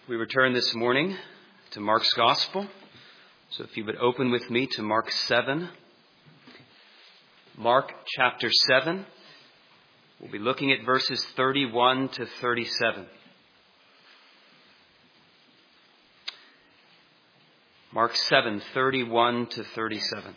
We return this morning to Mark's Gospel. So if you would open with me to Mark 7. Mark chapter 7. We'll be looking at verses 31 to 37. Mark 7, 31 to 37.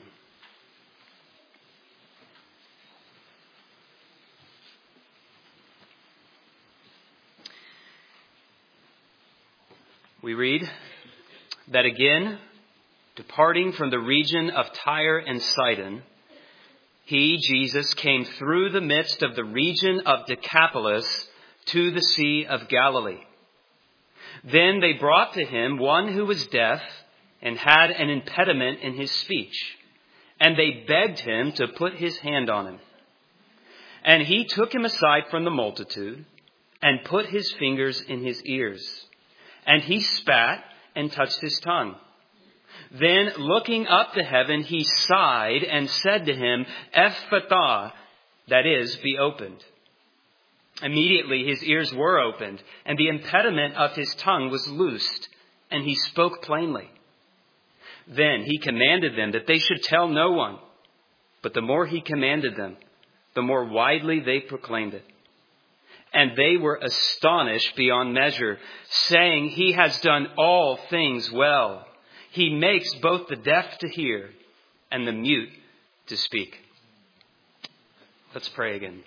We read that again, departing from the region of Tyre and Sidon, he, Jesus, came through the midst of the region of Decapolis to the Sea of Galilee. Then they brought to him one who was deaf and had an impediment in his speech, and they begged him to put his hand on him. And he took him aside from the multitude and put his fingers in his ears. And he spat and touched his tongue. Then looking up to heaven, he sighed and said to him, Ephphatha, that is, be opened. Immediately his ears were opened, and the impediment of his tongue was loosed, and he spoke plainly. Then he commanded them that they should tell no one. But the more he commanded them, the more widely they proclaimed it. And they were astonished beyond measure, saying, He has done all things well. He makes both the deaf to hear and the mute to speak. Let's pray again.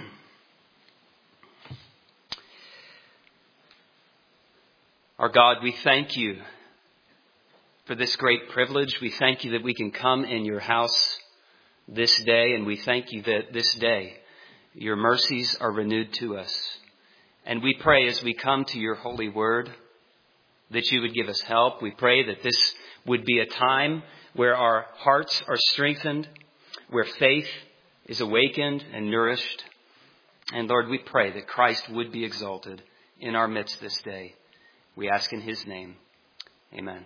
Our God, we thank you for this great privilege. We thank you that we can come in your house this day, and we thank you that this day your mercies are renewed to us. And we pray as we come to your holy word that you would give us help. We pray that this would be a time where our hearts are strengthened, where faith is awakened and nourished. And Lord, we pray that Christ would be exalted in our midst this day. We ask in his name. Amen.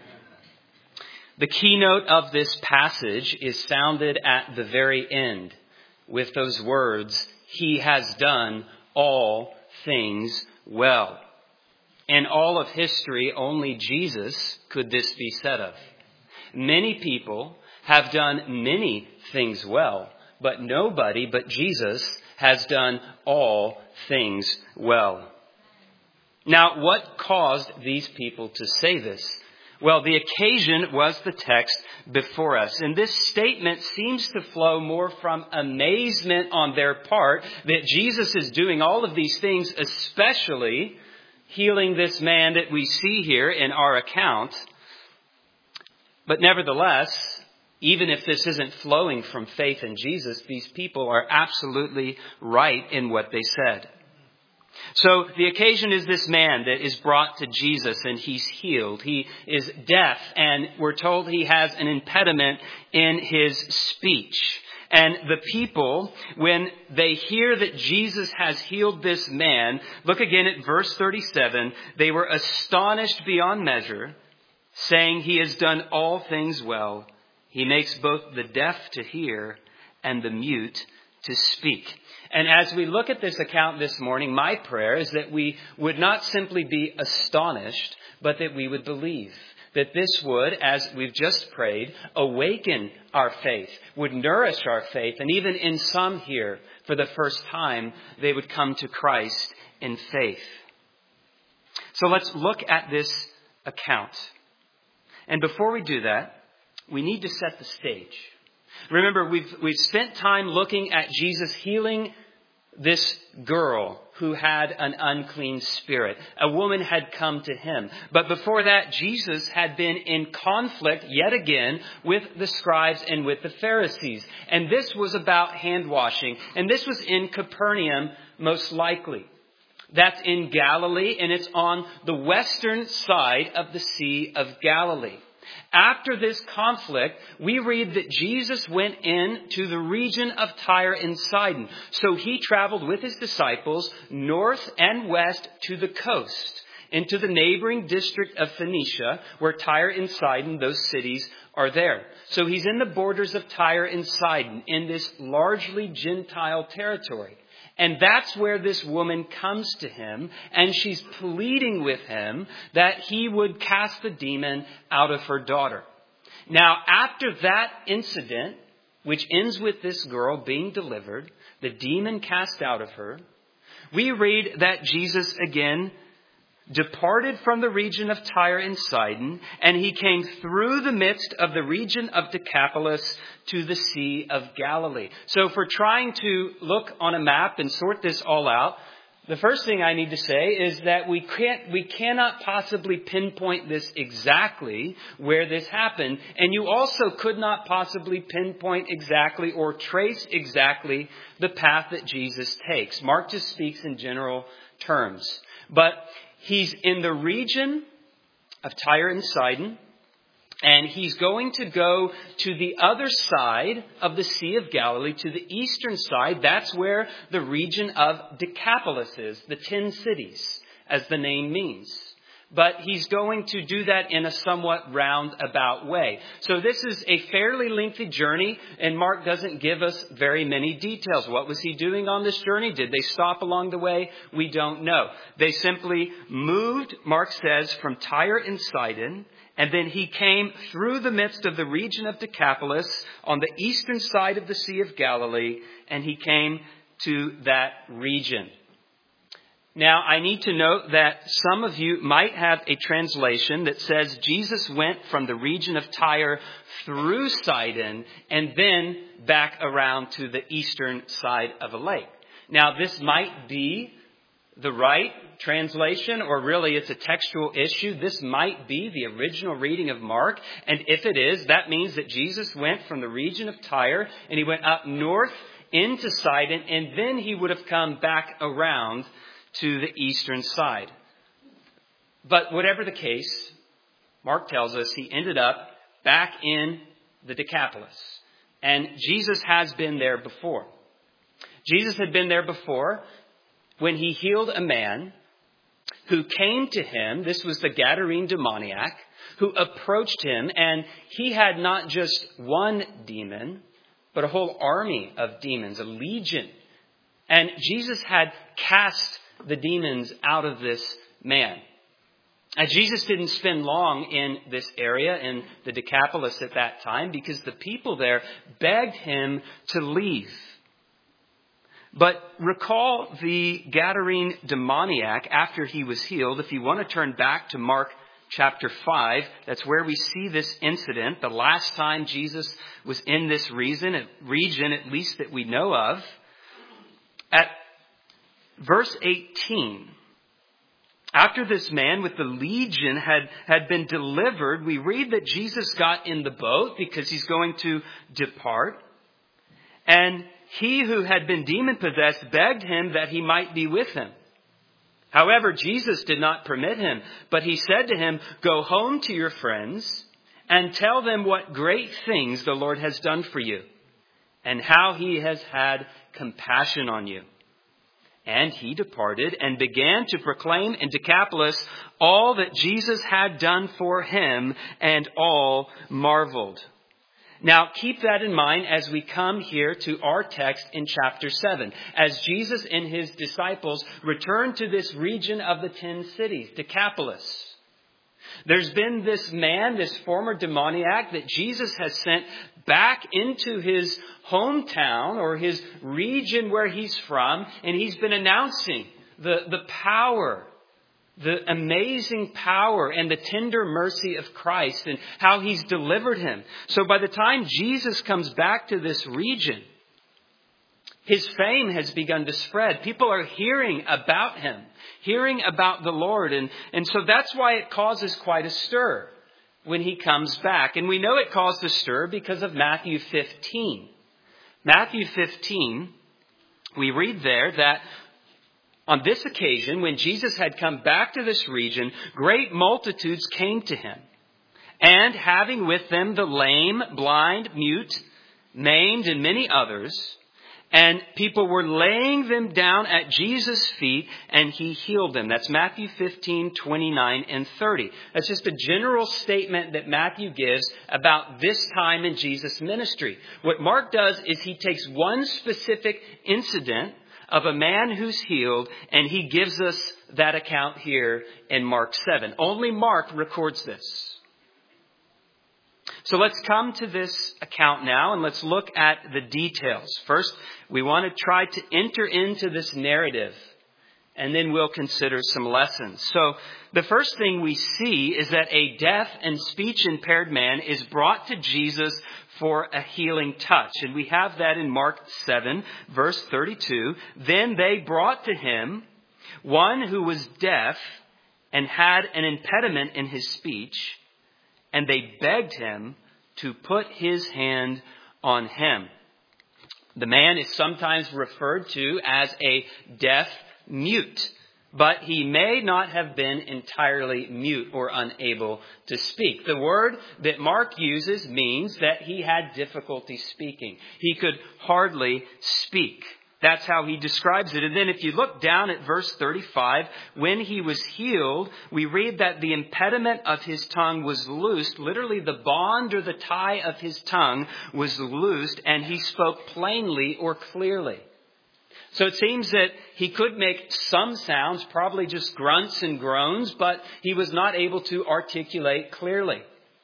The keynote of this passage is sounded at the very end with those words, He has done all things well. In all of history, only Jesus could this be said of. Many people have done many things well, but nobody but Jesus has done all things well. Now, what caused these people to say this? Well, the occasion was the text before us. And this statement seems to flow more from amazement on their part that Jesus is doing all of these things, especially healing this man that we see here in our account. But nevertheless, even if this isn't flowing from faith in Jesus, these people are absolutely right in what they said. So the occasion is this man that is brought to Jesus and he's healed. He is deaf and we're told he has an impediment in his speech. And the people, when they hear that Jesus has healed this man, look again at verse 37, they were astonished beyond measure, saying he has done all things well. He makes both the deaf to hear and the mute to speak. And as we look at this account this morning, my prayer is that we would not simply be astonished, but that we would believe. That this would, as we've just prayed, awaken our faith, would nourish our faith. And even in some here, for the first time, they would come to Christ in faith. So let's look at this account. And before we do that, we need to set the stage. Remember, we've spent time looking at Jesus healing this girl who had an unclean spirit. A woman had come to him. But before that, Jesus had been in conflict yet again with the scribes and with the Pharisees. And this was about hand washing. And this was in Capernaum, most likely. That's in Galilee, and it's on the western side of the Sea of Galilee. After this conflict, we read that Jesus went into the region of Tyre and Sidon. So he traveled with his disciples north and west to the coast, into the neighboring district of Phoenicia, where Tyre and Sidon, those cities, are there. So he's in the borders of Tyre and Sidon, in this largely Gentile territory. And that's where this woman comes to him, and she's pleading with him that he would cast the demon out of her daughter. Now, after that incident, which ends with this girl being delivered, the demon cast out of her, we read that Jesus again departed from the region of Tyre and Sidon, and he came through the midst of the region of Decapolis to the Sea of Galilee. So if we're trying to look on a map and sort this all out, the first thing I need to say is that we cannot possibly pinpoint this exactly where this happened. And you also could not possibly pinpoint exactly or trace exactly the path that Jesus takes. Mark just speaks in general terms. But he's in the region of Tyre and Sidon, and he's going to go to the other side of the Sea of Galilee, to the eastern side. That's where the region of Decapolis is, the 10 cities, as the name means. But he's going to do that in a somewhat roundabout way. So this is a fairly lengthy journey, and Mark doesn't give us very many details. What was he doing on this journey? Did they stop along the way? We don't know. They simply moved, Mark says, from Tyre and Sidon, and then he came through the midst of the region of Decapolis on the eastern side of the Sea of Galilee, and he came to that region. Now, I need to note that some of you might have a translation that says Jesus went from the region of Tyre through Sidon and then back around to the eastern side of a lake. Now, this might be the right translation, or really it's a textual issue. This might be the original reading of Mark. And if it is, that means that Jesus went from the region of Tyre and he went up north into Sidon, and then he would have come back around to the eastern side. But whatever the case, Mark tells us he ended up back in the Decapolis. And Jesus has been there before. Jesus had been there before when he healed a man who came to him. This was the Gadarene demoniac who approached him, and he had not just one demon, but a whole army of demons, a legion. And Jesus had cast the demons out of this man. And Jesus didn't spend long in this area, in the Decapolis at that time, because the people there begged him to leave. But recall the Gadarene demoniac after he was healed. If you want to turn back to Mark chapter 5, that's where we see this incident. The last time Jesus was in this region, at least that we know of. At verse 18, after this man with the legion had been delivered, we read that Jesus got in the boat because he's going to depart. And he who had been demon-possessed begged him that he might be with him. However, Jesus did not permit him, but he said to him, "Go home to your friends and tell them what great things the Lord has done for you and how he has had compassion on you." And he departed and began to proclaim in Decapolis all that Jesus had done for him, and all marveled. Now, keep that in mind as we come here to our text in chapter 7. As Jesus and his disciples return to this region of the 10 cities, Decapolis. There's been this man, this former demoniac, that Jesus has sent back into his hometown or his region where he's from, and he's been announcing the power, the amazing power and the tender mercy of Christ and how he's delivered him. So by the time Jesus comes back to this region, his fame has begun to spread. People are hearing about him, hearing about the Lord. And so that's why it causes quite a stir when he comes back. And we know it caused a stir because of Matthew 15. Matthew 15, we read there that on this occasion, when Jesus had come back to this region, great multitudes came to him. And having with them the lame, blind, mute, maimed, and many others, and people were laying them down at Jesus' feet, and he healed them. That's Matthew 15, 29, and 30. That's just a general statement that Matthew gives about this time in Jesus' ministry. What Mark does is he takes one specific incident of a man who's healed, and he gives us that account here in Mark 7. Only Mark records this. So let's come to this account now, and let's look at the details. First, we want to try to enter into this narrative, and then we'll consider some lessons. So the first thing we see is that a deaf and speech impaired man is brought to Jesus for a healing touch. And we have that in Mark 7, verse 32. Then they brought to him one who was deaf and had an impediment in his speech, and they begged him to put his hand on him. The man is sometimes referred to as a deaf mute, but he may not have been entirely mute or unable to speak. The word that Mark uses means that he had difficulty speaking. He could hardly speak. That's how he describes it. And then if you look down at verse 35, when he was healed, we read that the impediment of his tongue was loosed. Literally, the bond or the tie of his tongue was loosed, and he spoke plainly or clearly. So it seems that he could make some sounds, probably just grunts and groans, but he was not able to articulate clearly.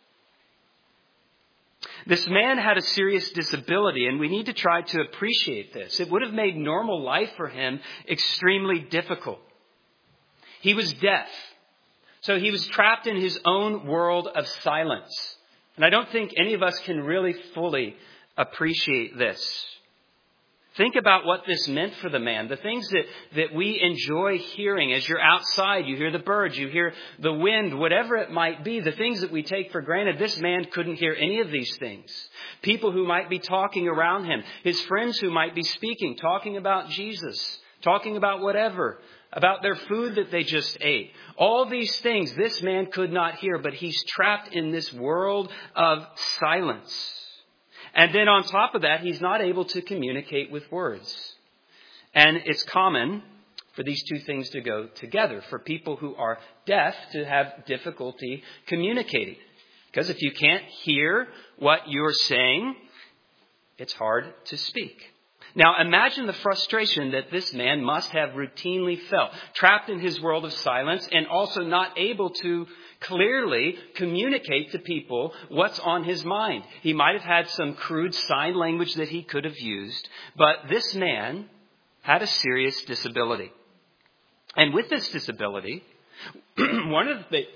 This man had a serious disability, and we need to try to appreciate this. It would have made normal life for him extremely difficult. He was deaf, so he was trapped in his own world of silence. And I don't think any of us can really fully appreciate this. Think about what this meant for the man. The things that we enjoy hearing as you're outside. You hear the birds, you hear the wind, whatever it might be. The things that we take for granted. This man couldn't hear any of these things. People who might be talking around him. His friends who might be speaking, talking about Jesus. Talking about whatever. About their food that they just ate. All these things this man could not hear. But he's trapped in this world of silence. And then on top of that, he's not able to communicate with words. And it's common for these two things to go together. For people who are deaf to have difficulty communicating. Because if you can't hear what you're saying, it's hard to speak. Now imagine the frustration that this man must have routinely felt. Trapped in his world of silence and also not able to clearly communicate to people what's on his mind. He might have had some crude sign language that he could have used, but this man had a serious disability. And with this disability, one of the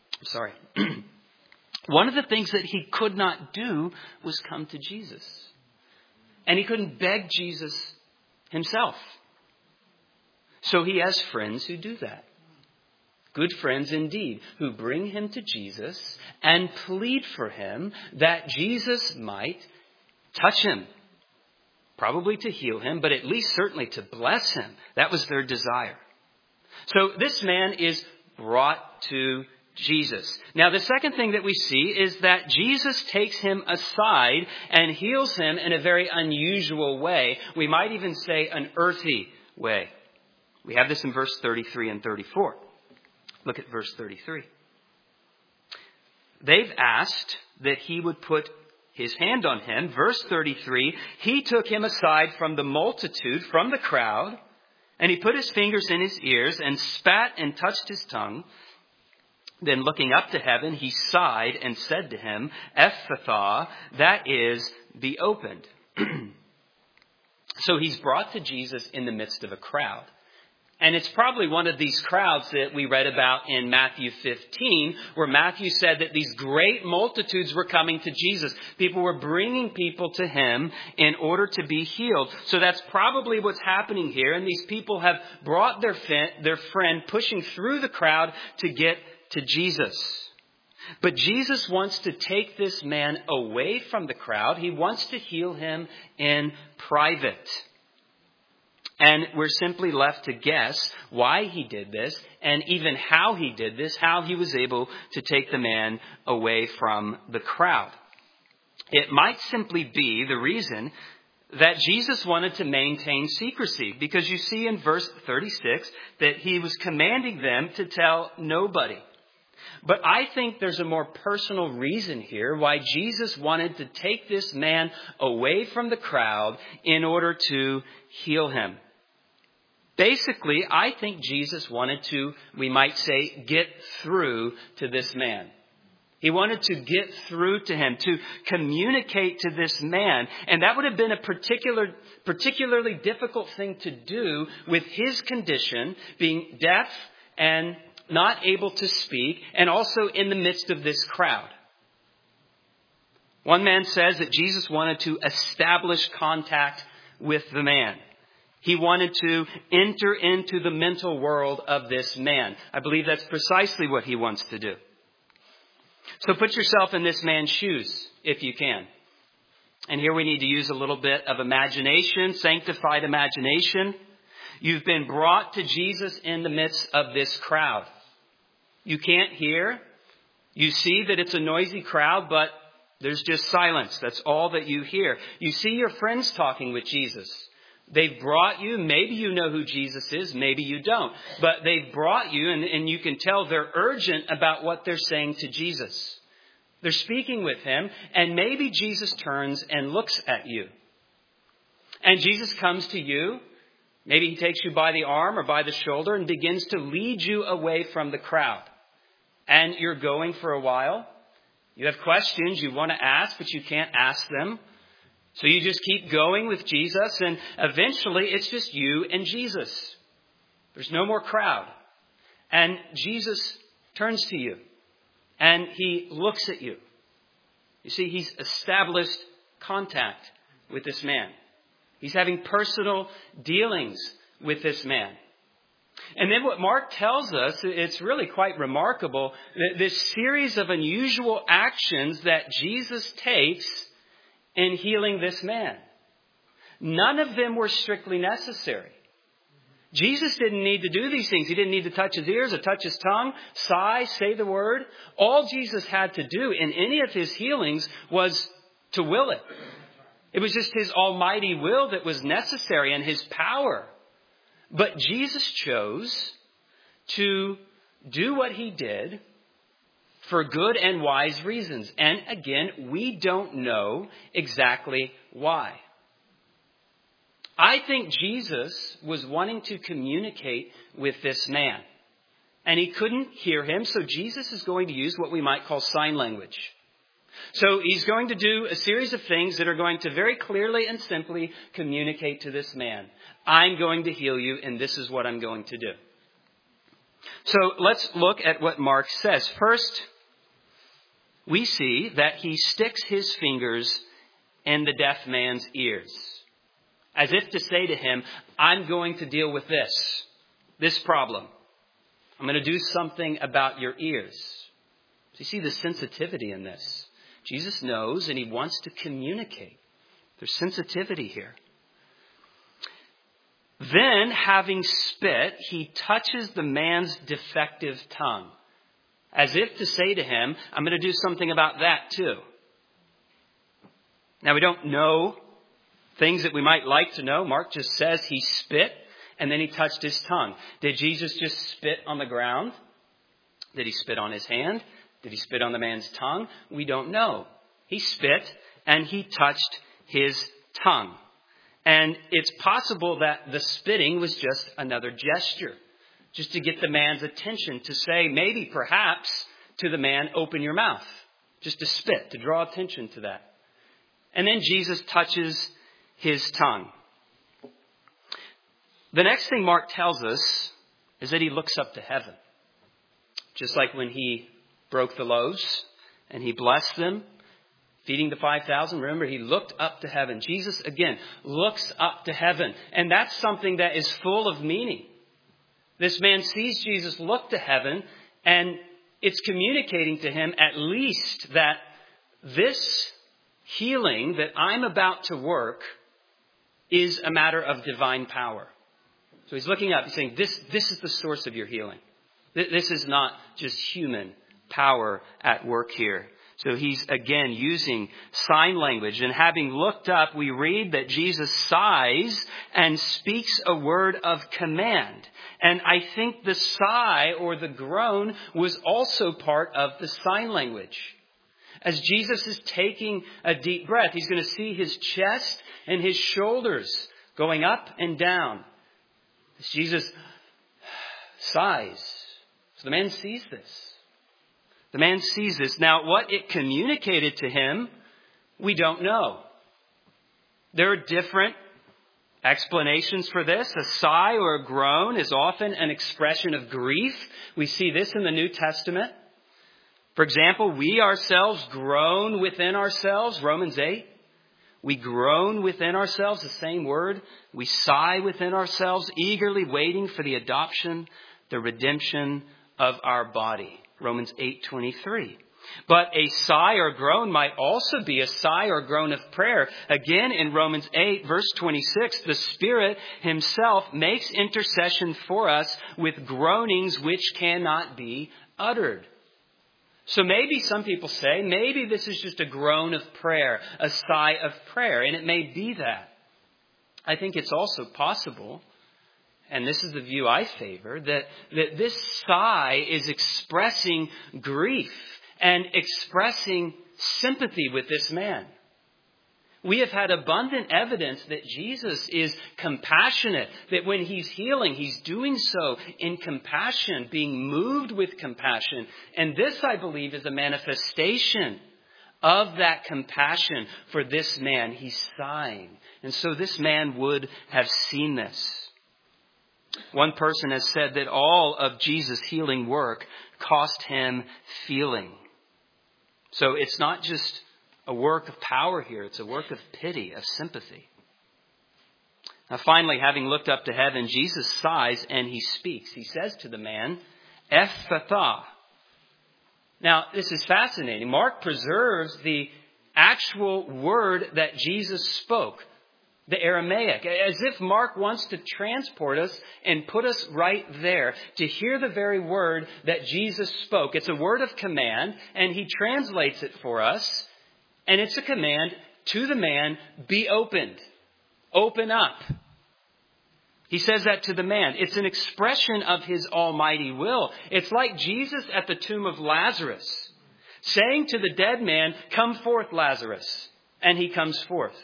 things that he could not do was come to Jesus. And he couldn't beg Jesus himself. So he has friends who do that. Good friends indeed, who bring him to Jesus and plead for him that Jesus might touch him. Probably to heal him, but at least certainly to bless him. That was their desire. So this man is brought to Jesus. Now the second thing that we see is that Jesus takes him aside and heals him in a very unusual way. We might even say an earthy way. We have this in verse 33 and 34. Look at verse 33. They've asked that he would put his hand on him. Verse 33, he took him aside from the multitude, from the crowd, and he put his fingers in his ears and spat and touched his tongue. Then looking up to heaven, he sighed and said to him, Ephphatha, that is, be opened. So he's brought to Jesus in the midst of a crowd. And it's probably one of these crowds that we read about in Matthew 15, where Matthew said that these great multitudes were coming to Jesus. People were bringing people to him in order to be healed. So that's probably what's happening here. And these people have brought their friend pushing through the crowd to get to Jesus. But Jesus wants to take this man away from the crowd. He wants to heal him in private. And we're simply left to guess why he did this and even how he did this, how he was able to take the man away from the crowd. It might simply be the reason that Jesus wanted to maintain secrecy, because you see in verse 36 that he was commanding them to tell nobody. But I think there's a more personal reason here why Jesus wanted to take this man away from the crowd in order to heal him. Basically, I think Jesus wanted to, we might say, get through to this man. He wanted to get through to him, to communicate to this man. And that would have been a particularly difficult thing to do with his condition, being deaf and not able to speak, and also in the midst of this crowd. One man says that Jesus wanted to establish contact with the man. He wanted to enter into the mental world of this man. I believe that's precisely what he wants to do. So put yourself in this man's shoes, if you can. And here we need to use a little bit of imagination, sanctified imagination. You've been brought to Jesus in the midst of this crowd. You can't hear. You see that it's a noisy crowd, but there's just silence. That's all that you hear. You see your friends talking with Jesus. They've brought you, maybe you know who Jesus is, maybe you don't. But they've brought you, and you can tell they're urgent about what they're saying to Jesus. They're speaking with him, and maybe Jesus turns and looks at you. And Jesus comes to you. Maybe he takes you by the arm or by the shoulder and begins to lead you away from the crowd. And you're going for a while. You have questions you want to ask, but you can't ask them. So you just keep going with Jesus, and eventually it's just you and Jesus. There's no more crowd. And Jesus turns to you, and he looks at you. You see, he's established contact with this man. He's having personal dealings with this man. And then what Mark tells us, it's really quite remarkable, that this series of unusual actions that Jesus takes in healing this man. None of them were strictly necessary. Jesus didn't need to do these things. He didn't need to touch his ears or touch his tongue, sigh, say the word. All Jesus had to do in any of his healings was to will it. It was just his almighty will that was necessary and his power. But Jesus chose to do what he did for good and wise reasons. And again, we don't know exactly why. I think Jesus was wanting to communicate with this man. And he couldn't hear him, so Jesus is going to use what we might call sign language. So he's going to do a series of things that are going to very clearly and simply communicate to this man. I'm going to heal you, and this is what I'm going to do. So let's look at what Mark says. First, we see that he sticks his fingers in the deaf man's ears, as if to say to him, I'm going to deal with this problem. I'm going to do something about your ears. So you see the sensitivity in this. Jesus knows, and he wants to communicate. There's sensitivity here. Then, having spit, he touches the man's defective tongue, as if to say to him, I'm going to do something about that too. Now, we don't know things that we might like to know. Mark just says he spit and then he touched his tongue. Did Jesus just spit on the ground? Did he spit on his hand? Did he spit on the man's tongue? We don't know. He spit and he touched his tongue. And it's possible that the spitting was just another gesture, just to get the man's attention, to say, maybe, perhaps, to the man, open your mouth. Just to spit, to draw attention to that. And then Jesus touches his tongue. The next thing Mark tells us is that he looks up to heaven. Just like when he broke the loaves and he blessed them, feeding the 5,000. Remember, he looked up to heaven. Jesus, again, looks up to heaven. And that's something that is full of meaning. This man sees Jesus look to heaven, and it's communicating to him at least that this healing that I'm about to work is a matter of divine power. So he's looking up, he's saying, this is the source of your healing. This is not just human power at work here. So he's again using sign language. And having looked up, we read that Jesus sighs and speaks a word of command. And I think the sigh or the groan was also part of the sign language. As Jesus is taking a deep breath, he's going to see his chest and his shoulders going up and down. As Jesus sighs. So the man sees this. The man sees this. Now, what it communicated to him, we don't know. There are different explanations for this. A sigh or a groan is often an expression of grief. We see this in the New Testament. For example, we ourselves groan within ourselves, Romans 8. We groan within ourselves, the same word. We sigh within ourselves, eagerly waiting for the adoption, the redemption of our body, Romans 8:23. But a sigh or groan might also be a sigh or groan of prayer. Again, in Romans 8, verse 26, the Spirit himself makes intercession for us with groanings which cannot be uttered. So maybe some people say, maybe this is just a groan of prayer, a sigh of prayer, and it may be that. I think it's also possible, and this is the view I favor, that this sigh is expressing grief and expressing sympathy with this man. We have had abundant evidence that Jesus is compassionate, that when he's healing, he's doing so in compassion, being moved with compassion. And this, I believe, is a manifestation of that compassion for this man. He's sighing. And so this man would have seen this. One person has said that all of Jesus' healing work cost him feeling. So it's not just a work of power here. It's a work of pity, of sympathy. Now finally, having looked up to heaven, Jesus sighs and he speaks. He says to the man, Ephphatha. Now, this is fascinating. Mark preserves the actual word that Jesus spoke, the Aramaic, as if Mark wants to transport us and put us right there to hear the very word that Jesus spoke. It's a word of command, and he translates it for us. And it's a command to the man, be opened. Open up. He says that to the man. It's an expression of his almighty will. It's like Jesus at the tomb of Lazarus, saying to the dead man, come forth, Lazarus. And he comes forth.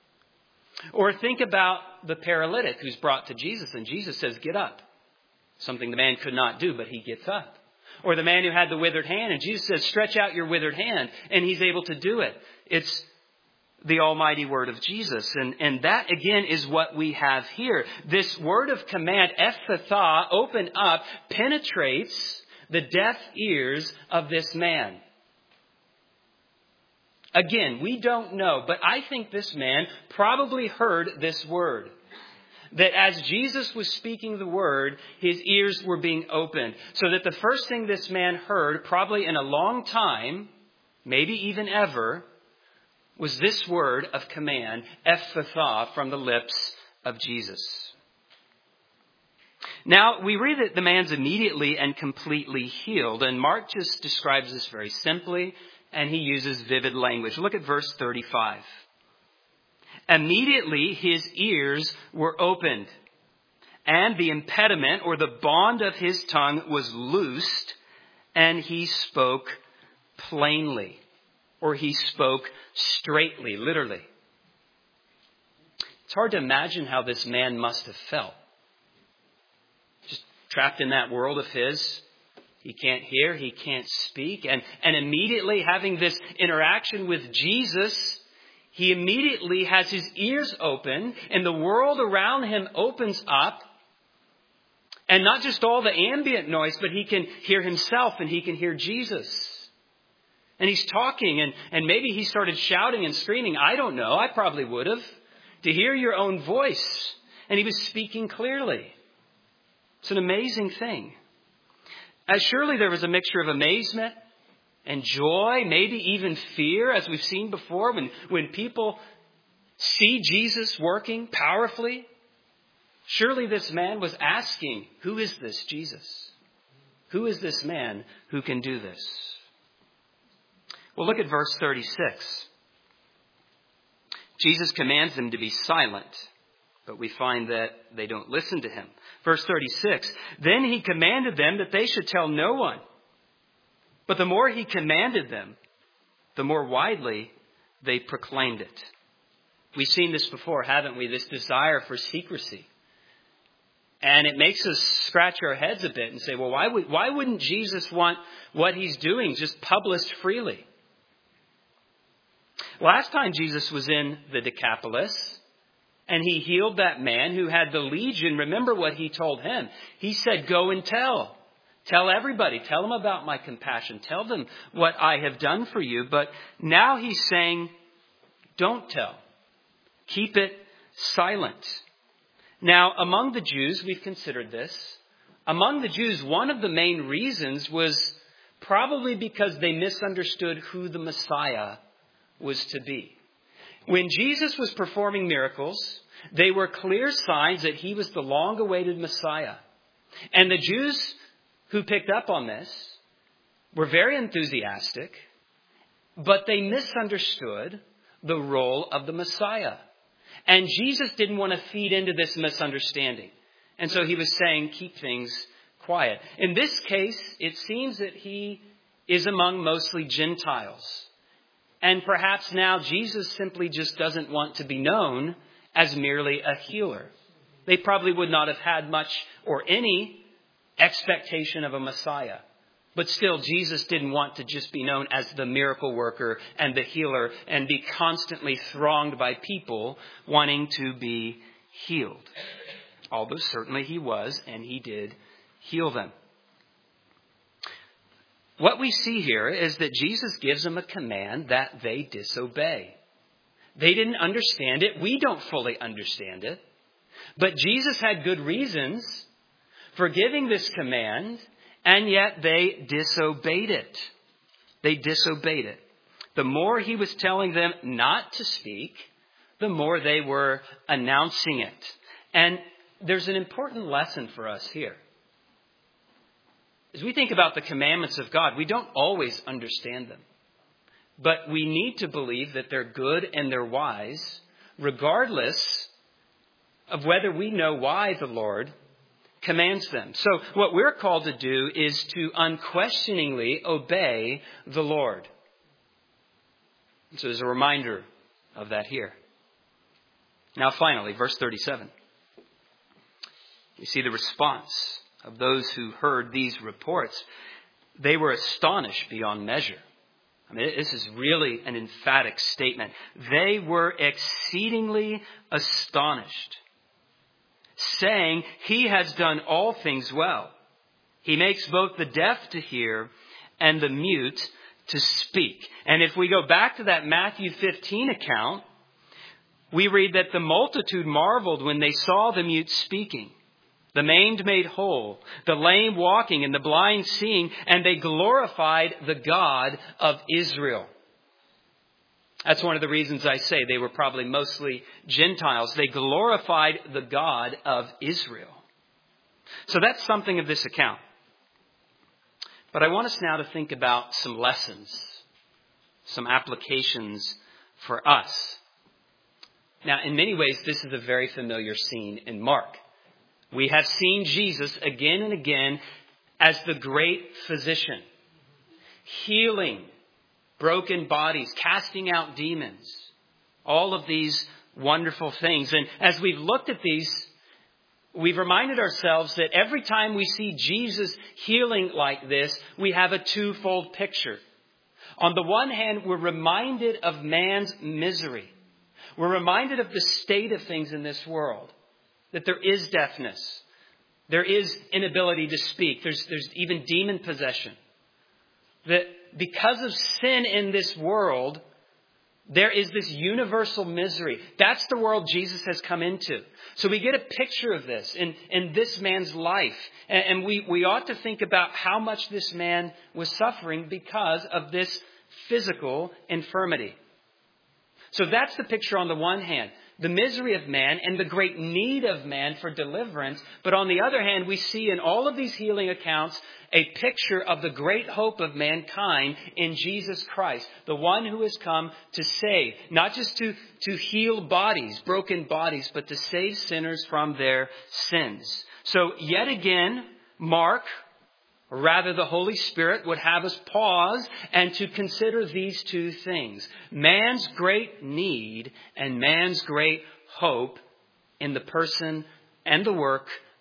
Or think about the paralytic who's brought to Jesus, and Jesus says, get up. Something the man could not do, but he gets up. Or the man who had the withered hand, and Jesus says, stretch out your withered hand, and he's able to do it. It's the almighty word of Jesus. And that, again, is what we have here. This word of command, Ephphatha, open up, penetrates the deaf ears of this man. Again, we don't know, but I think this man probably heard this word. That as Jesus was speaking the word, his ears were being opened. So that the first thing this man heard, probably in a long time, maybe even ever, was this word of command, Ephphatha, from the lips of Jesus. Now, we read that the man's immediately and completely healed. And Mark just describes this very simply, and he uses vivid language. Look at verse 35. Immediately his ears were opened, and the impediment or the bond of his tongue was loosed, and he spoke plainly, or he spoke straightly, literally. It's hard to imagine how this man must have felt. Just trapped in that world of his. He can't hear, he can't speak, and immediately having this interaction with Jesus, he immediately has his ears open and the world around him opens up. And not just all the ambient noise, but he can hear himself and he can hear Jesus. And he's talking and maybe he started shouting and screaming. I don't know. I probably would have. To hear your own voice. And he was speaking clearly. It's an amazing thing. As surely there was a mixture of amazement and joy, maybe even fear, as we've seen before, when people see Jesus working powerfully. Surely this man was asking, who is this Jesus? Who is this man who can do this? Well, look at verse 36. Jesus commands them to be silent, but we find that they don't listen to him. Verse 36, then he commanded them that they should tell no one. But the more he commanded them, the more widely they proclaimed it. We've seen this before, haven't we? This desire for secrecy. And it makes us scratch our heads a bit and say, well, why wouldn't Jesus want what he's doing just published freely? Last time Jesus was in the Decapolis and he healed that man who had the legion, remember what he told him. He said, go and tell. Tell everybody. Tell them about my compassion. Tell them what I have done for you. But now he's saying, don't tell. Keep it silent. Now, among the Jews, we've considered this. Among the Jews, one of the main reasons was probably because they misunderstood who the Messiah was to be. When Jesus was performing miracles, they were clear signs that he was the long-awaited Messiah. And the Jews who picked up on this were very enthusiastic, but they misunderstood the role of the Messiah. And Jesus didn't want to feed into this misunderstanding. And so he was saying, keep things quiet. In this case, it seems that he is among mostly Gentiles. And perhaps now Jesus simply just doesn't want to be known as merely a healer. They probably would not have had much or any expectation of a Messiah. But still, Jesus didn't want to just be known as the miracle worker and the healer and be constantly thronged by people wanting to be healed. Although certainly he was, and he did heal them. What we see here is that Jesus gives them a command that they disobey. They didn't understand it. We don't fully understand it. But Jesus had good reasons for giving this command, and yet they disobeyed it. They disobeyed it. The more he was telling them not to speak, the more they were announcing it. And there's an important lesson for us here. As we think about the commandments of God, we don't always understand them. But we need to believe that they're good and they're wise, regardless of whether we know why the Lord commands them. So what we're called to do is to unquestioningly obey the Lord. So there's a reminder of that here. Now finally, verse 37. You see the response of those who heard these reports. They were astonished beyond measure. I mean, this is really an emphatic statement. They were exceedingly astonished, saying, he has done all things well. He makes both the deaf to hear and the mute to speak. And if we go back to that Matthew 15 account, we read that the multitude marveled when they saw the mute speaking, the maimed made whole, the lame walking, and the blind seeing, and they glorified the God of Israel. That's one of the reasons I say they were probably mostly Gentiles. They glorified the God of Israel. So that's something of this account. But I want us now to think about some lessons, some applications for us. Now, in many ways, this is a very familiar scene in Mark. We have seen Jesus again and again as the great physician, healing broken bodies, casting out demons, all of these wonderful things. And as we've looked at these, we've reminded ourselves that every time we see Jesus healing like this, we have a twofold picture. On the one hand, we're reminded of man's misery. We're reminded of the state of things in this world, that there is deafness, there is inability to speak, there's even demon possession. That because of sin in this world, there is this universal misery. That's the world Jesus has come into. So we get a picture of this in this man's life. And we ought to think about how much this man was suffering because of this physical infirmity. So that's the picture on the one hand. The misery of man and the great need of man for deliverance. But on the other hand, we see in all of these healing accounts a picture of the great hope of mankind in Jesus Christ, the one who has come to save, not just to heal bodies, broken bodies, but to save sinners from their sins. So yet again, Mark, or rather the Holy Spirit, would have us pause and to consider these two things: man's great need and man's great hope in the person and the work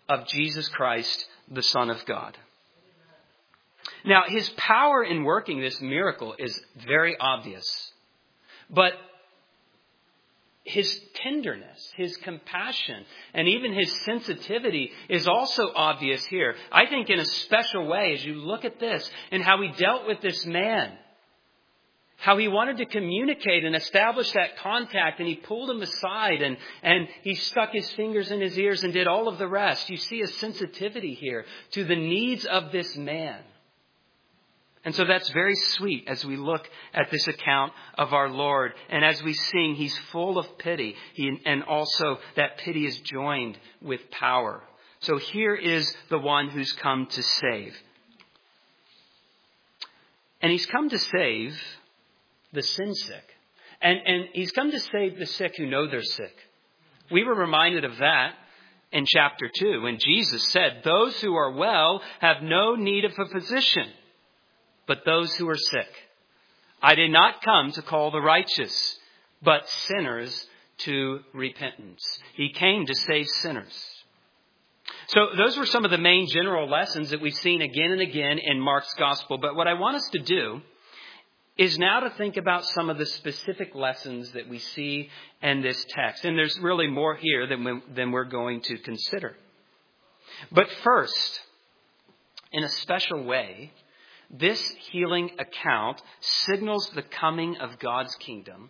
of Jesus Christ, the Son of God. Now, his power in working this miracle is very obvious. But his tenderness, his compassion, and even his sensitivity is also obvious here. I think in a special way as you look at this and how he dealt with this man. How he wanted to communicate and establish that contact, and he pulled him aside and he stuck his fingers in his ears and did all of the rest. You see a sensitivity here to the needs of this man. And so that's very sweet as we look at this account of our Lord. And as we sing, he's full of pity. And also that pity is joined with power. So here is the one who's come to save. And he's come to save the sin sick. And he's come to save the sick who know they're sick. We were reminded of that in chapter 2 when Jesus said, "Those who are well have no need of a physician, but those who are sick. I did not come to call the righteous, but sinners to repentance." He came to save sinners. So those were some of the main general lessons that we've seen again and again in Mark's gospel. But what I want us to do is now to think about some of the specific lessons that we see in this text. And there's really more here than we're going to consider. But first, in a special way, this healing account signals the coming of God's kingdom,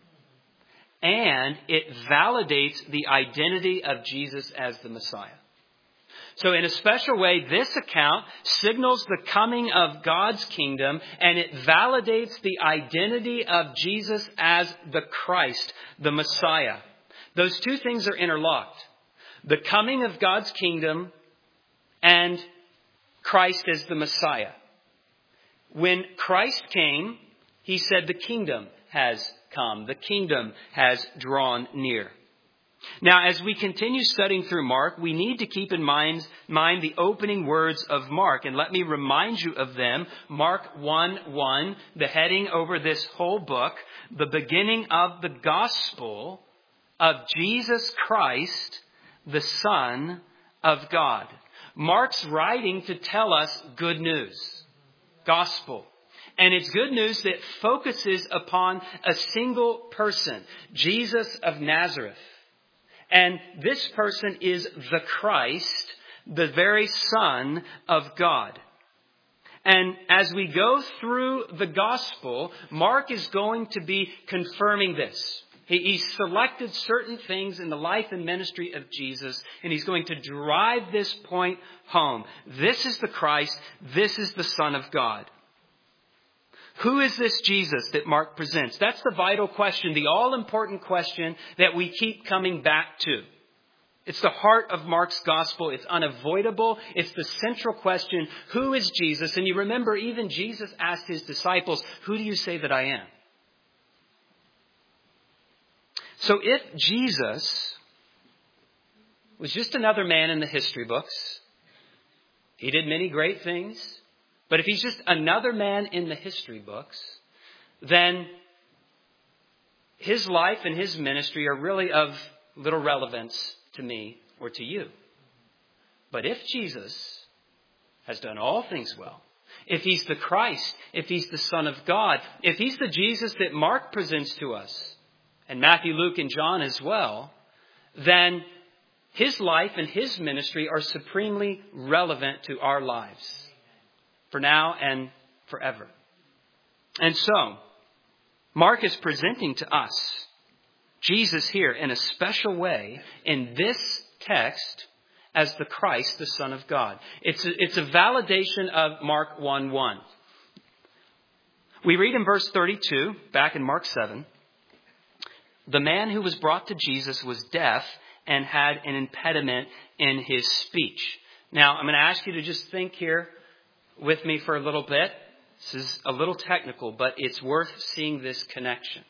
and it validates the identity of Jesus as the Messiah. So in a special way, this account signals the coming of God's kingdom, and it validates the identity of Jesus as the Christ, the Messiah. Those two things are interlocked. The coming of God's kingdom and Christ as the Messiah. When Christ came, he said the kingdom has come. The kingdom has drawn near. Now, as we continue studying through Mark, we need to keep in mind the opening words of Mark. And let me remind you of them. Mark 1:1, the heading over this whole book, the beginning of the gospel of Jesus Christ, the Son of God. Mark's writing to tell us good news. Gospel. And it's good news that focuses upon a single person, Jesus of Nazareth. And this person is the Christ, the very Son of God. And as we go through the gospel, Mark is going to be confirming this. He's selected certain things in the life and ministry of Jesus, and he's going to drive this point home. This is the Christ. This is the Son of God. Who is this Jesus that Mark presents? That's the vital question, the all-important question that we keep coming back to. It's the heart of Mark's gospel. It's unavoidable. It's the central question. Who is Jesus? And you remember even Jesus asked his disciples, "Who do you say that I am?" So if Jesus was just another man in the history books, he did many great things, but if he's just another man in the history books, then his life and his ministry are really of little relevance to me or to you. But if Jesus has done all things well, if he's the Christ, if he's the Son of God, if he's the Jesus that Mark presents to us, and Matthew, Luke, and John as well, then his life and his ministry are supremely relevant to our lives for now and forever. And so, Mark is presenting to us Jesus here in a special way in this text as the Christ, the Son of God. It's a validation of Mark 1:1. We read in verse 32, back in Mark 7, "The man who was brought to Jesus was deaf and had an impediment in his speech." Now, I'm going to ask you to just think here with me for a little bit. This is a little technical, but it's worth seeing this connection.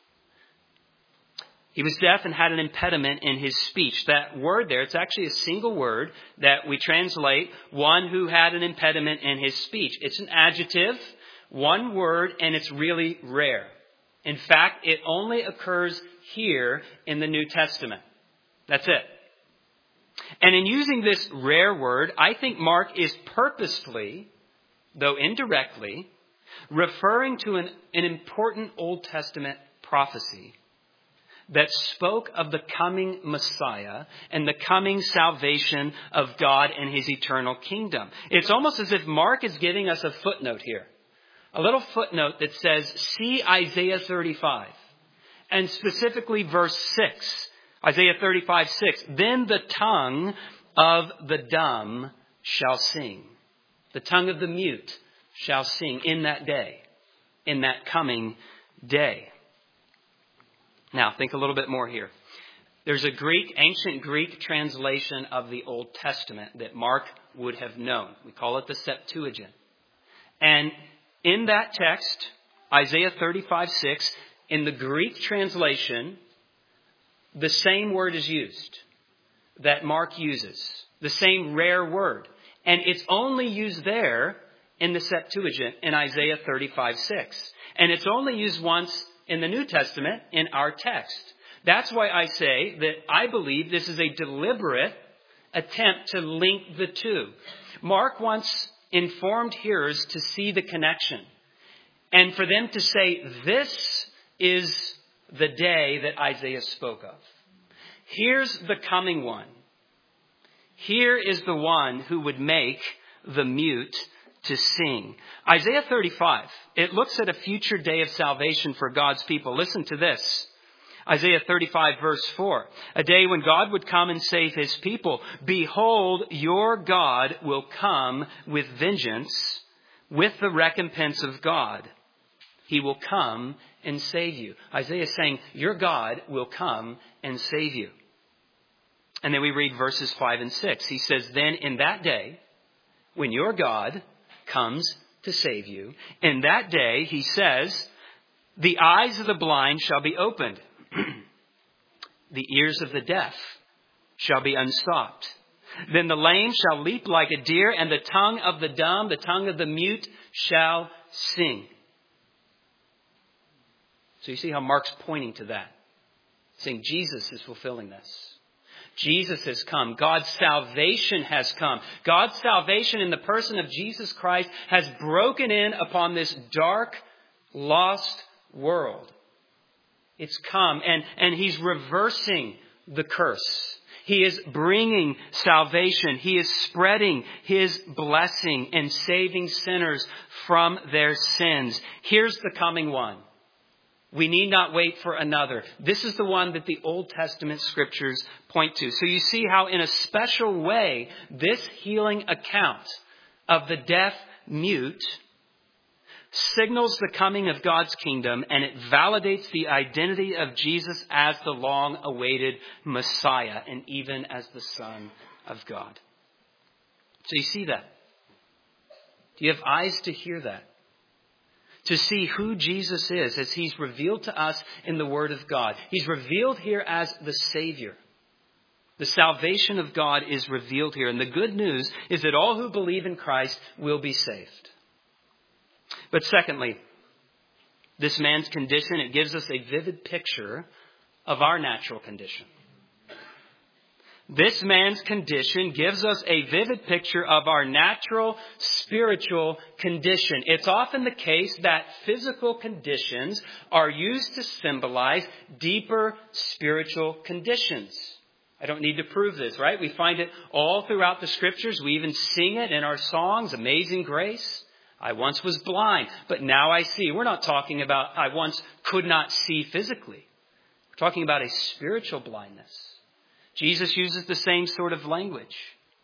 He was deaf and had an impediment in his speech. That word there, it's actually a single word that we translate one who had an impediment in his speech. It's an adjective, one word, and it's really rare. In fact, it only occurs here in the New Testament. That's it. And in using this rare word, I think Mark is purposefully, though indirectly, referring to an important Old Testament prophecy that spoke of the coming Messiah and the coming salvation of God and his eternal kingdom. It's almost as if Mark is giving us a footnote here. A little footnote that says, see Isaiah 35. And specifically verse 6. Isaiah 35:6. Then the tongue of the dumb shall sing. The tongue of the mute shall sing in that day. In that coming day. Now, think a little bit more here. There's a ancient Greek translation of the Old Testament that Mark would have known. We call it the Septuagint. And in that text, Isaiah 35:6, in the Greek translation, the same word is used that Mark uses. The same rare word. And it's only used there in the Septuagint in Isaiah 35:6. And it's only used once in the New Testament in our text. That's why I say that I believe this is a deliberate attempt to link the two. Mark wants informed hearers to see the connection. And for them to say, this is the day that Isaiah spoke of. Here's the coming one. Here is the one who would make the mute to sing. Isaiah 35, it looks at a future day of salvation for God's people. Listen to this. Isaiah 35 verse 4. A day when God would come and save his people. Behold, your God will come with vengeance, with the recompense of God. He will come and save you. Isaiah is saying, your God will come and save you. And then we read verses 5 and 6. He says, then in that day, when your God comes to save you, in that day, he says, the eyes of the blind shall be opened. The ears of the deaf shall be unstopped. Then the lame shall leap like a deer, and the tongue of the dumb, the tongue of the mute shall sing. So you see how Mark's pointing to that. Saying Jesus is fulfilling this. Jesus has come. God's salvation has come. God's salvation in the person of Jesus Christ has broken in upon this dark, lost world. It's come, and he's reversing the curse. He is bringing salvation. He is spreading his blessing and saving sinners from their sins. Here's the coming one. We need not wait for another. This is the one that the Old Testament scriptures point to. So you see how in a special way, this healing account of the deaf mute signals the coming of God's kingdom, and it validates the identity of Jesus as the long-awaited Messiah and even as the Son of God. So you see that? Do you have eyes to hear that? To see who Jesus is as he's revealed to us in the Word of God. He's revealed here as the Savior. The salvation of God is revealed here. And the good news is that all who believe in Christ will be saved. But secondly, this man's condition, it gives us a vivid picture of our natural condition. This man's condition gives us a vivid picture of our natural spiritual condition. It's often the case that physical conditions are used to symbolize deeper spiritual conditions. I don't need to prove this, right? We find it all throughout the scriptures. We even sing it in our songs, Amazing Grace. I once was blind, but now I see. We're not talking about I once could not see physically. We're talking about a spiritual blindness. Jesus uses the same sort of language.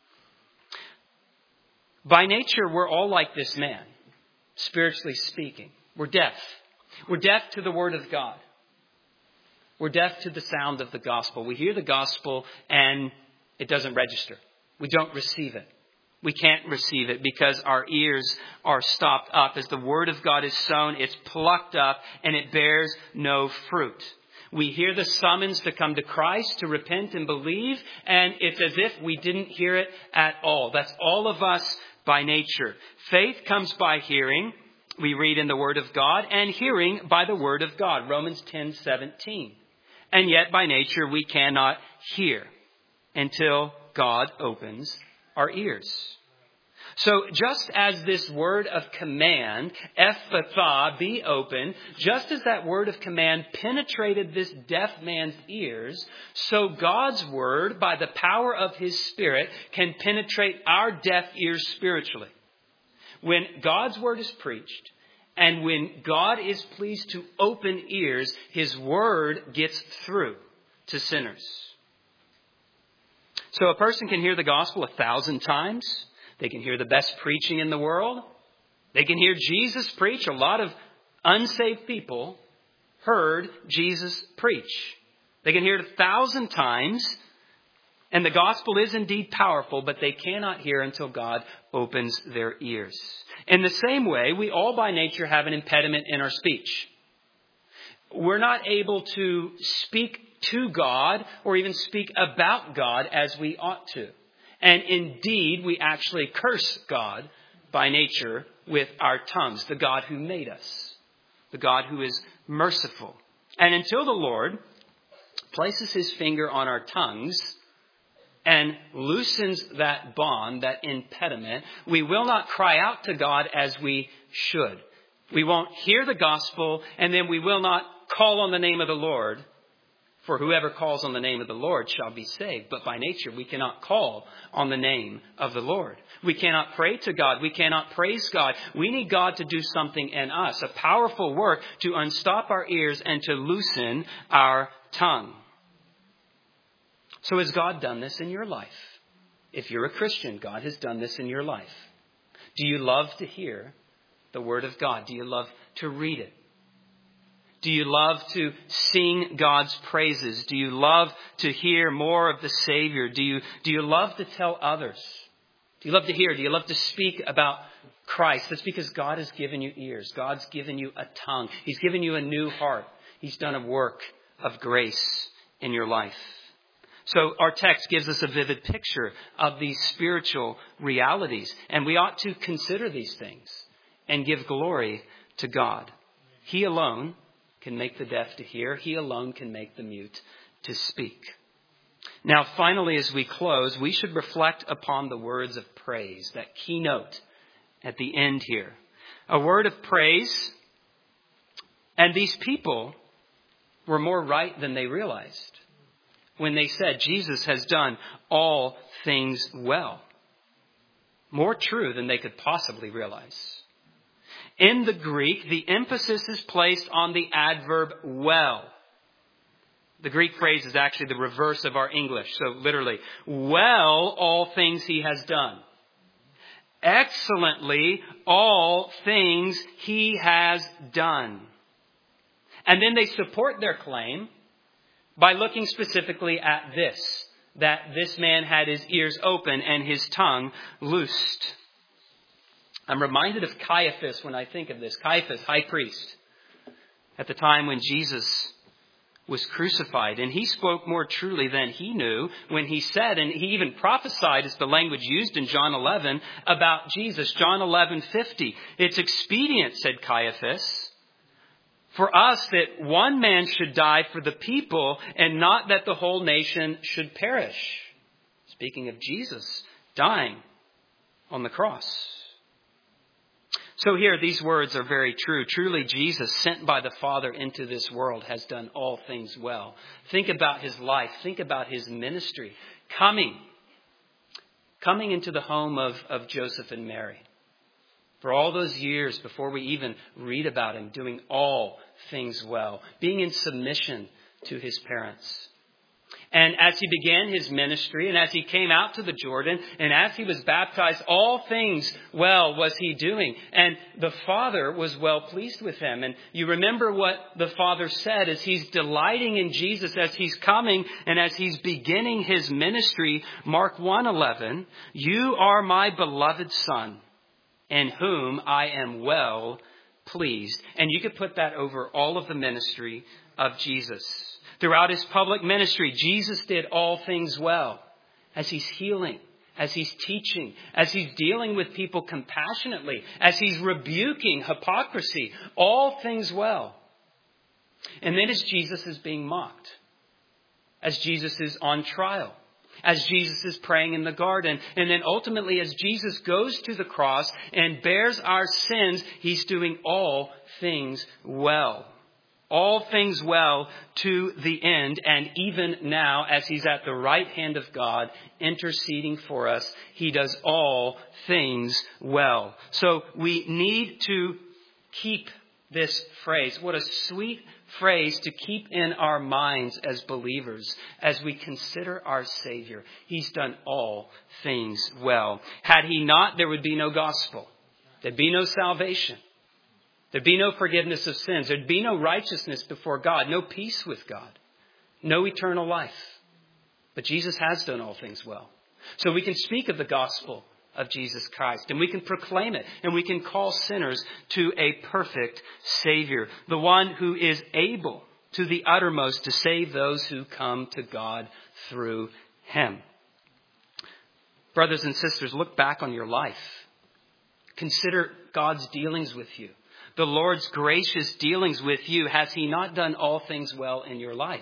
By nature, we're all like this man, spiritually speaking. We're deaf. We're deaf to the Word of God. We're deaf to the sound of the gospel. We hear the gospel and it doesn't register. We don't receive it. We can't receive it because our ears are stopped up. As the Word of God is sown, it's plucked up and it bears no fruit. We hear the summons to come to Christ, to repent and believe, and it's as if we didn't hear it at all. That's all of us by nature. Faith comes by hearing, we read in the Word of God, and hearing by the Word of God, Romans 10:17. And yet by nature we cannot hear until God opens our ears. So just as this word of command, Ephphatha, be open, just as that word of command penetrated this deaf man's ears, so God's word, by the power of his Spirit, can penetrate our deaf ears spiritually. When God's word is preached, and when God is pleased to open ears, his word gets through to sinners. So a person can hear the gospel 1,000 times. They can hear the best preaching in the world. They can hear Jesus preach. A lot of unsaved people heard Jesus preach. They can hear it 1,000 times. And the gospel is indeed powerful, but they cannot hear until God opens their ears. In the same way, we all by nature have an impediment in our speech. We're not able to speak to God or even speak about God as we ought to. And indeed, we actually curse God by nature with our tongues, the God who made us, the God who is merciful. And until the Lord places his finger on our tongues and loosens that bond, that impediment, we will not cry out to God as we should. We won't hear the gospel, and then we will not call on the name of the Lord. For whoever calls on the name of the Lord shall be saved. But by nature, we cannot call on the name of the Lord. We cannot pray to God. We cannot praise God. We need God to do something in us, a powerful work to unstop our ears and to loosen our tongue. So has God done this in your life? If you're a Christian, God has done this in your life. Do you love to hear the Word of God? Do you love to read it? Do you love to sing God's praises? Do you love to hear more of the Savior? Do you love to tell others? Do you love to hear? Do you love to speak about Christ? That's because God has given you ears. God's given you a tongue. He's given you a new heart. He's done a work of grace in your life. So our text gives us a vivid picture of these spiritual realities. And we ought to consider these things and give glory to God. He alone can make the deaf to hear. He alone can make the mute to speak. Now, finally, as we close, we should reflect upon the words of praise, that keynote at the end here. A word of praise. And these people were more right than they realized when they said Jesus has done all things well. More true than they could possibly realize. In the Greek, the emphasis is placed on the adverb well. The Greek phrase is actually the reverse of our English. So literally, well, all things he has done. Excellently, all things he has done. And then they support their claim by looking specifically at this, that this man had his ears open and his tongue loosed. I'm reminded of Caiaphas when I think of this. Caiaphas, high priest, at the time when Jesus was crucified. And he spoke more truly than he knew when he said, and he even prophesied, is the language used in John 11, about Jesus. John 11:50. It's expedient, said Caiaphas, for us that one man should die for the people and not that the whole nation should perish. Speaking of Jesus dying on the cross. So here, these words are very true. Truly, Jesus, sent by the Father into this world, has done all things well. Think about his life. Think about his ministry. Coming into the home of Joseph and Mary. For all those years before we even read about him, doing all things well. Being in submission to his parents. And as he began his ministry, and as he came out to the Jordan, and as he was baptized, all things well was he doing. And the Father was well pleased with him. And you remember what the Father said as he's delighting in Jesus, as he's coming and as he's beginning his ministry. Mark 1:11, you are my beloved Son, in whom I am well pleased. And you could put that over all of the ministry of Jesus. Throughout his public ministry, Jesus did all things well. As he's healing, as he's teaching, as he's dealing with people compassionately, as he's rebuking hypocrisy, all things well. And then as Jesus is being mocked, as Jesus is on trial, as Jesus is praying in the garden. And then ultimately, as Jesus goes to the cross and bears our sins, he's doing all things well. All things well to the end. And even now, as he's at the right hand of God, interceding for us, he does all things well. So we need to keep this phrase. What a sweet phrase to keep in our minds as believers as we consider our Savior. He's done all things well. Had he not, there would be no gospel. There'd be no salvation. There'd be no forgiveness of sins. There'd be no righteousness before God. No peace with God. No eternal life. But Jesus has done all things well. So we can speak of the gospel of Jesus Christ. And we can proclaim it. And we can call sinners to a perfect Savior. The one who is able to the uttermost to save those who come to God through him. Brothers and sisters, look back on your life. Consider God's dealings with you. The Lord's gracious dealings with you. Has he not done all things well in your life?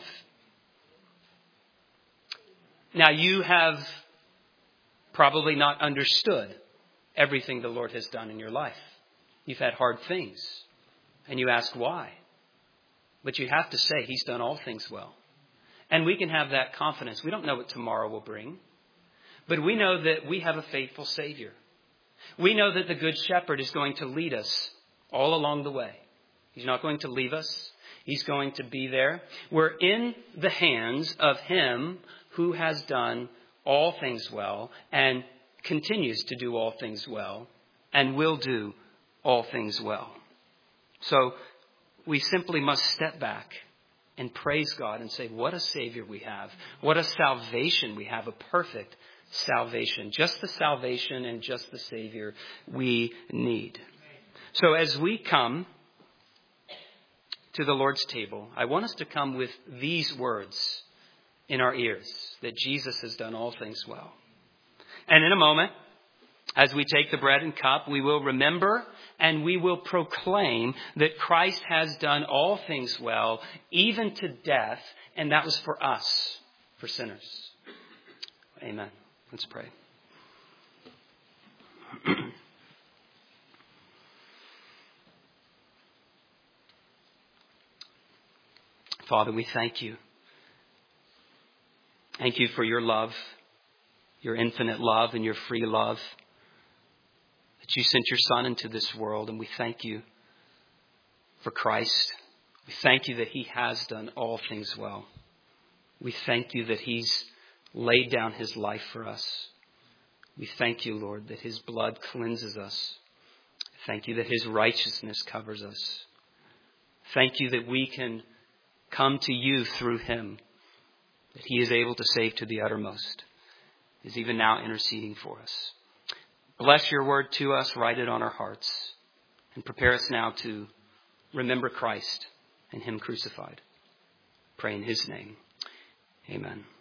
Now, you have probably not understood everything the Lord has done in your life. You've had hard things. And you ask why. But you have to say he's done all things well. And we can have that confidence. We don't know what tomorrow will bring. But we know that we have a faithful Savior. We know that the Good Shepherd is going to lead us all along the way. He's not going to leave us. He's going to be there. We're in the hands of him who has done all things well and continues to do all things well and will do all things well. So we simply must step back and praise God and say, what a Savior we have. What a salvation we have. A perfect salvation. Just the salvation and just the Savior we need. So as we come to the Lord's table, I want us to come with these words in our ears, that Jesus has done all things well. And in a moment, as we take the bread and cup, we will remember and we will proclaim that Christ has done all things well, even to death, and that was for us, for sinners. Amen. Let's pray. Father, we thank you. Thank you for your love, your infinite love and your free love. That you sent your Son into this world, and we thank you for Christ. We thank you that he has done all things well. We thank you that he's laid down his life for us. We thank you, Lord, that his blood cleanses us. Thank you that his righteousness covers us. Thank you that we can come to you through him, that he is able to save to the uttermost, is even now interceding for us. Bless your word to us, write it on our hearts, and prepare us now to remember Christ and him crucified. Pray in his name. Amen.